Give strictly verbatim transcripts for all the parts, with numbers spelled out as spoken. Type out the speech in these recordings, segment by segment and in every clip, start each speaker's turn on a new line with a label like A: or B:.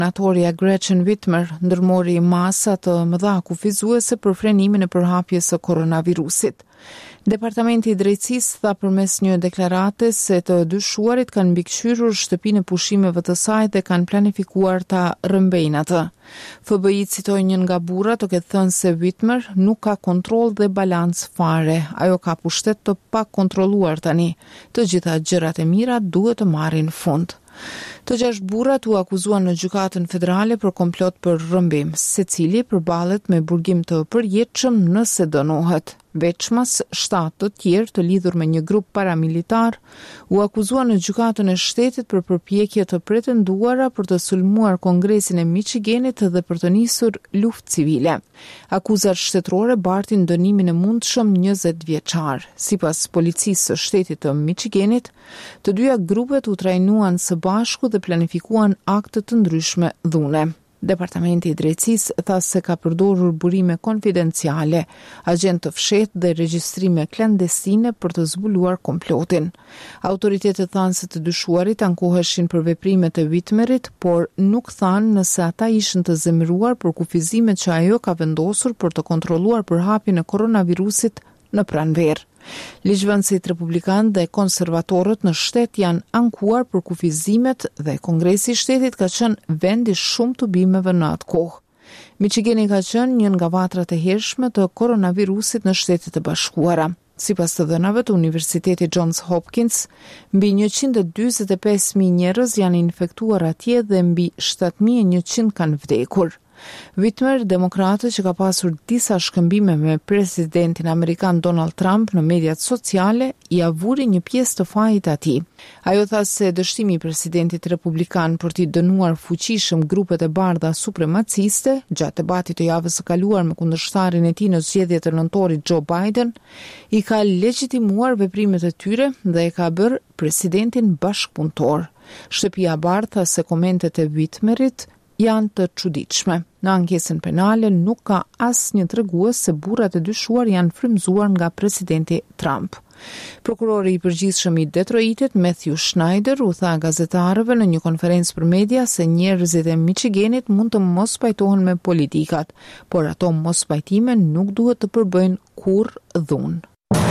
A: Senatorja Gretchen Whitmer ndërmori masa të mëdha kufizuese për frenimin e përhapjes së koronavirusit. Departamenti i Drejtësisë tha përmes një deklarate se të dyshuarit kanë mbikëqyrur shtëpinë e pushimeve të saj dhe kanë planifikuar ta rrëmbejnë atë. F B I citoi një nga burrat të ketë thënë se Whitmer nuk ka kontroll dhe balans fare. Ajo ka pushtet të pakontrolluar tani. Të gjitha gjërat e mira duhet të marrin fund. Të gjashtë burrat u akuzuan në gjykatën federale për komplot për rrëmbim, secili përballet me burgim të përjetshëm nëse dënohet. Veçmas shtatë të tjerë të lidhur me një grup paramilitar u akuzuan në gjykatën e shtetit për përpjekje të pretenduara për të sulmuar Kongresin e Michiganit dhe për të nisur luftë civile. Akuzat shtetërore bartin dënimin e mundshëm njëzet vjeçar. Sipas policisë së shtetit të Michiganit, të dyja grupet u trajnuan së bashku dhe planifikuan akte të ndryshme dhune. Departamenti i Drejtësisë tha se ka përdorur burime konfidenciale, agent të fshehtë dhe regjistrime klandestine për të zbuluar komplotin. Autoritetet thanë se të dyshuarit ankoheshin për veprimet e Whitmerit, por nuk thanë nëse ata ishin të zemëruar për kufizimet që ajo ka vendosur për të kontrolluar përhapjen e koronavirusit në pranverë. Ligjvënësit republikan dhe konservatorët në shtet janë ankuar për kufizimet dhe Kongresi i shtetit ka qenë vendi shumë tubimeve në atë kohë. Michigani ka qenë një nga vatrat e hershme të koronavirusit në Shtetet e Bashkuara. Sipas të dhënave të Universitetit Johns Hopkins, mbi njëqind e dyzet e pesë mijë njerëz janë infektuar atje dhe mbi shtatë mijë e njëqind kanë vdekur. Whitmer, demokrate që ka pasur disa shkëmbime me presidentin amerikan Donald Trump në mediat sociale, i avuri një pjesë të fajit atij. Ajo tha se dështimi i presidentit republikan për t'i dënuar fuqishëm grupet e bardha supremaciste gjatë debatit të javës së kaluar me kundërshtarin e tij në zgjedhjet e nëntorit Joe Biden, i ka legjitimuar veprimet e tyre dhe e ka bërë presidentin bashkëpunëtor. Shtëpia e Bardhë tha se komentet e Whitmerit janë të çuditshme. Në ankesën penale nuk ka asnjë tregues se burrat e dyshuar janë frymzuar nga presidenti Trump. Prokurori i përgjithshëm i Detroitit, Matthew Schneider, u tha gazetarëve në një konferencë për media se njerëzit e Michiganit mund të mos pajtohen me politikat, por ato mos pajtime nuk duhet të përbëjnë kurrë dhunë.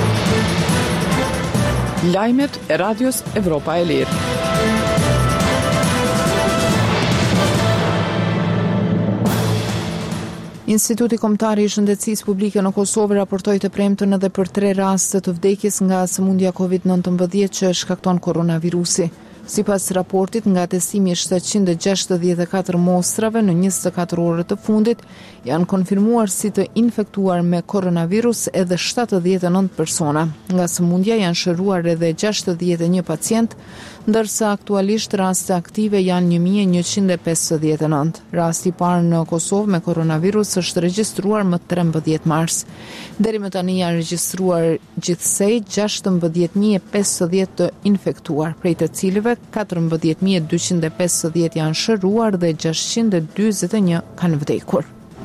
B: Lajmet e Radios Evropa e Lirë.
A: Instituti Kombëtar i Shëndetësisë Publike në Kosovë raportoi të premten edhe për tre raste të vdekjes nga sëmundja covid nëntëmbëdhjetë që shkakton koronavirusi. Sipas raportit, nga testimi i shtatëqind e gjashtëdhjetë e katër mostrave në njëzet e katër orët të fundit, janë konfirmuar si të infektuar me koronavirus edhe shtatëdhjetë e nëntë persona. Nga sëmundja janë shëruar edhe gjashtëdhjetë e një pacient, ndërsa aktualisht raste aktive janë një mijë e njëqind e pesëdhjetë e nëntë. Rasti i parë në Kosovë me koronavirus është regjistruar më trembëdhjetë mars. Deri më tani janë regjistruar gjithsej gjashtëmbëdhjetë mijë e pesëdhjetë të infektuar, prej të cilëve katërmbëdhjetë mijë e dyqind e pesëdhjetë janë shëruar dhe gjashtëqind e dyzet e një kanë vdekur.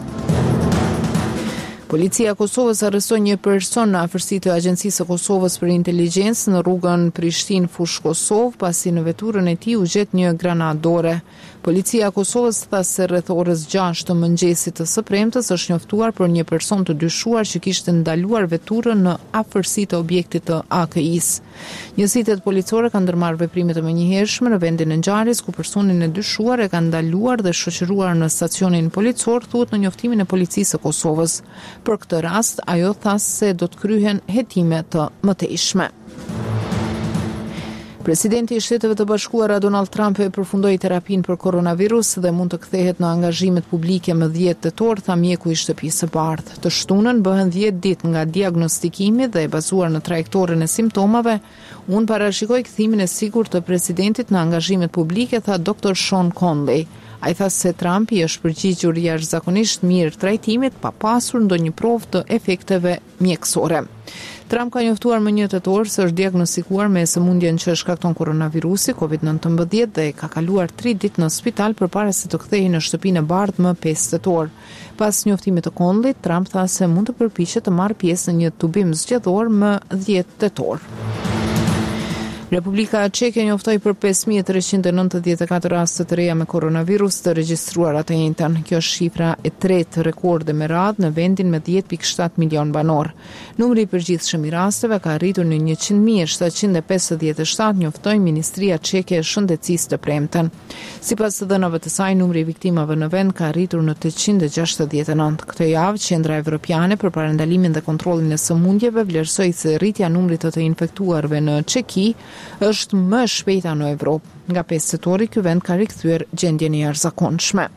A: Policia e Kosovës arrestoi një person në afërsi të Agjencisë së Kosovës për Inteligjencë në rrugën Prishtinë-Fush Kosovë, pasi në veturën e tij u gjet një granadore. Policia e Kosovës tha se rreth orës gjashtë të mëngjesit të së premtes është njoftuar për një person të dyshuar që kishte ndaluar veturën në afërsi të objektit të A K I-s. Njësitet policore kanë ndërmarrë veprime të menjëhershme në vendin e ngjarjes ku personin e dyshuar e kanë ndaluar dhe shoqëruar në stacionin policor, thuhet në njoftimin e policisë së Kosovës. Për këtë rast, ajo tha se do të kryhen hetime të mëtejshme. Presidenti i Shteteve të Bashkuara Donald Trump e përfundoi terapinë për koronavirus dhe mund të kthehet në angazhimet publike më dhjetë tetor, tha mjeku i Shtëpisë së Bardhë. Të shtunën bëhen dhjetë ditë nga diagnostikimi dhe e bazuar në trajektoren e simptomave, unë parashikoj kthimin e sigurt të presidentit në angazhimet publike, tha doktor Sean Conley. Ai tha se Trump i është përgjigjur jashtëzakonisht mirë trajtimit pa pasur ndonjë provë të efekteve mjekësore. Trump ka njoftuar më një tetor se është diagnostikuar me sëmundjen që shkakton koronavirusi covid nëntëmbëdhjetë dhe ka kaluar tri ditë në spital përpara se të kthehej në shtëpinë e Bardhë më pesë tetor. Pas njoftimit të Conley, Trump tha se mund të përpiqet të marrë pjesë në një tubim zgjedhor më dhjetë tetor. Republika Çeke njoftoi për pesë mijë treqind e nëntëdhjetë e katër raste të reja me koronavirus të regjistruara të njëjtën. Kjo është shifra e tretë rekorde me radhë në vendin me dhjetë pikë shtatë milion banor. Numri i përgjithshëm i rasteve ka arritur në njëqind mijë shtatëqind e pesëdhjetë e shtatë, njoftoi Ministria Çeke e Shëndetësisë të premten. Sipas të dhënave të saj, numri i viktimave në vend ka arritur në tetëqind e gjashtëdhjetë e nëntë. Këtë javë, Qendra Evropiane për parandalimin dhe kontrollin e sëmundjeve vlerësoi se rritja e numrit të të infektuarve në Çeki është më e shpejta në Evropë. Nga pesë setori, ky vend ka rikthyer gjendjen e jashtëzakonshme.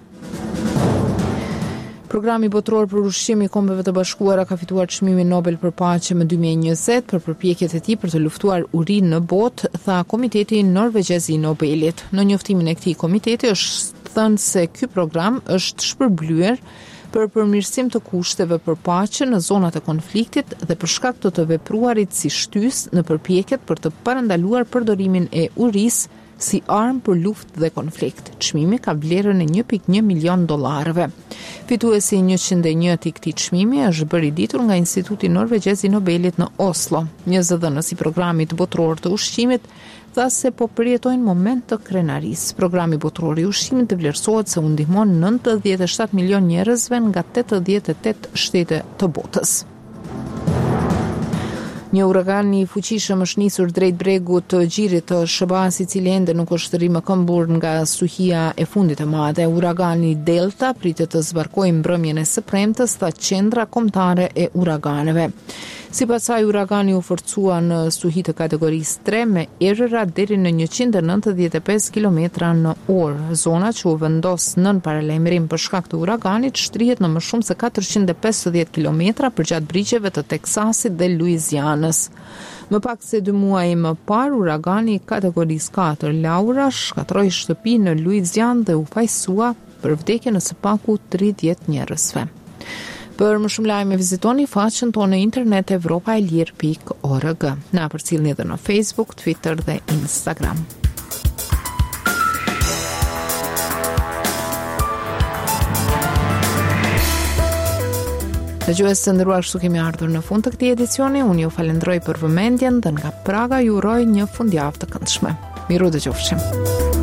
A: Programi botror për ushqim i Kombeve të Bashkuara ka fituar çmimin Nobel për paqe më dy mijë e njëzet për përpjekjet e tij për të luftuar urinë në botë, tha Komiteti Norvegjez i Nobelit. Në njoftimin e këtij komiteti është thënë se ky program është shpërblyer për përmirësim të kushteve për paqe në zonat e konfliktit dhe për shkak të të vepruarit si shtys në përpjekjet për të parandaluar përdorimin e urisë si armë për luftë dhe konflikt. Çmimi ka vlerën e një pikë një milion dollarëve. Fituesi i njëqind e njëtë i këtij çmimi është bërë i ditur nga Instituti Norvegjez i Nobelit në Oslo. Një zëdhënës i programit botror të ushqimit tha se po përjetojnë moment të krenarisë. Programi botror i ushqimit vlerësohet se u ndihmon nëntëdhjetë e shtatë milion njerëzve nga tetëdhjetë e tetë shtete të botës. Një uragan i fuqishëm është nisur drejt bregut të gjirit të S B A-s, i cili ende nuk është rrimë këmbur nga stuhia e fundit e madhe. Uragani Delta pritet të zbarkojë mbrëmjen e së premtes, tha Qendra Kombëtare e Uraganeve. Sipas saj, uragani u forcua në stuhi të kategorisë tre me erëra deri në njëqind e nëntëdhjetë e pesë kilometra në orë. Zona që u vendos nën paralajmërim për shkak të uraganit shtrihet në më shumë se katërqind e pesëdhjetë kilometra përgjatë brigjeve të Teksasit dhe Luizianës. Më pak se dy muaj më parë, uragani i kategorisë katër Laura shkatroi shtëpi në Luizianë dhe u fajsua për vdekjen e së paku tridhjetë njerëzve. Për më shumë lajme vizitoni faqen tonë në internet evropa e lirë pikë org. Na përcjellni edhe në Facebook, Twitter dhe Instagram. Dëgjues të nderuar, kështu kemi ardhur në fund të këtij edicioni. Unë ju falenderoj për vëmendjen dhe nga Praga ju uroj një fundjavë të këndshme. Miru dëgjofshim.